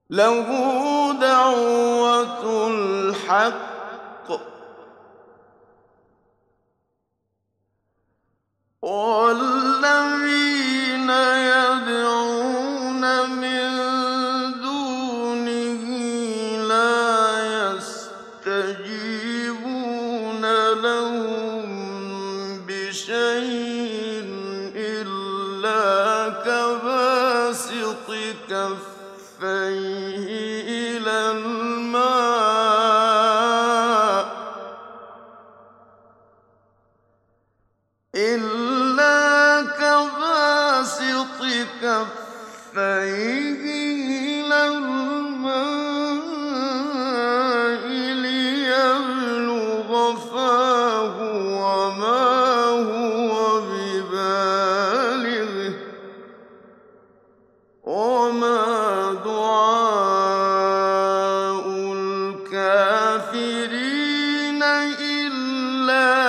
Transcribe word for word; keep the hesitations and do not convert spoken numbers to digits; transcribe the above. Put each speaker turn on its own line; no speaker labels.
لَهُ دَعْوَةُ الْحَقِّ ۖ وَالَّذِينَ يَدْعُونَ مِن دُونِهِ لَا يَسْتَجِيبُونَ لَهُم بِشَيْءٍ إِلَّا كَبَاسِطِ كَفَّيْهِ إِلَى الْمَاءِ لِيَبْلُغَ فَاهُ وَمَا هُوَ بِبَالِغِهِ ۚ وَمَا دُعَاءُ الْكَافِرِينَ إِلَّا